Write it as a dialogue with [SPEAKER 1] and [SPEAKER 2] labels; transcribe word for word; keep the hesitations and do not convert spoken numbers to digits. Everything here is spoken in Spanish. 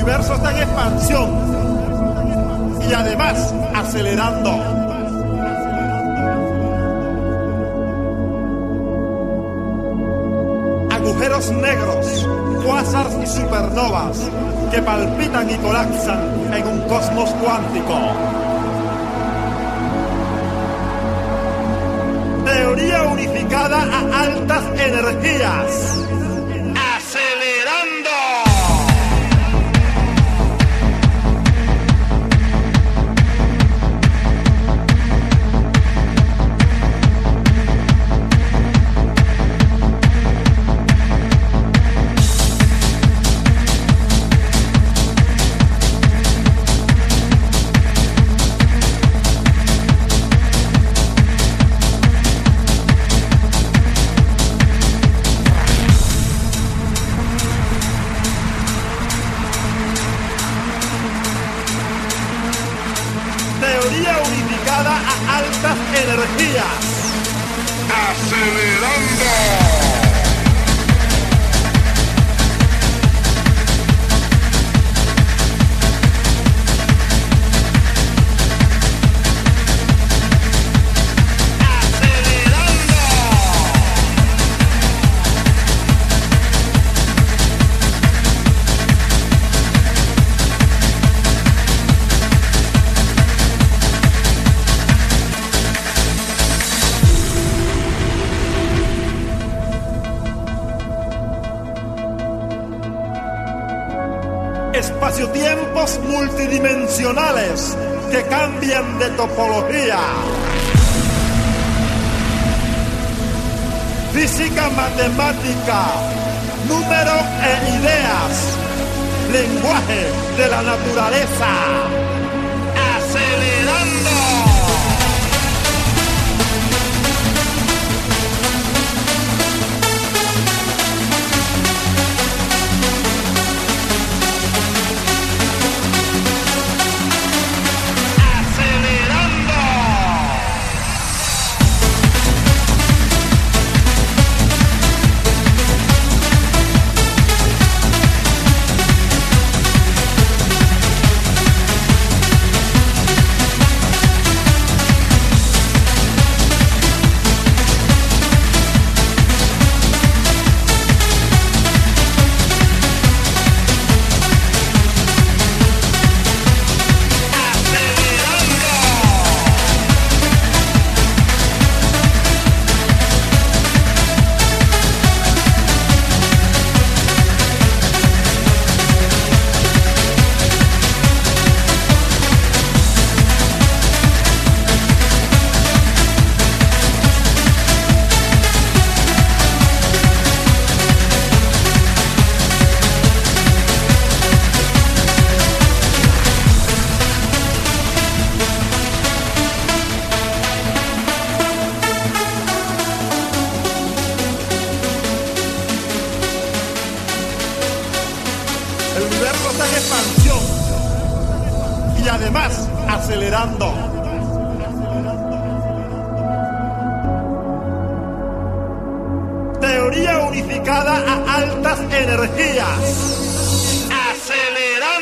[SPEAKER 1] universo está en expansión y además acelerando. Agujeros negros, cuásars y supernovas que palpitan y colapsan en un cosmos cuántico. Teoría unificada a altas energías. ¡Acelerando! Teoría unificada a altas energías. ¡Acelerando! Espacio-tiempos multidimensionales que cambian de topología. Física, matemática, número e ideas. Lenguaje de la naturaleza. ¡Acelerando! El universo está en expansión y además acelerando. Teoría unificada a altas energías. ¡Acelerando!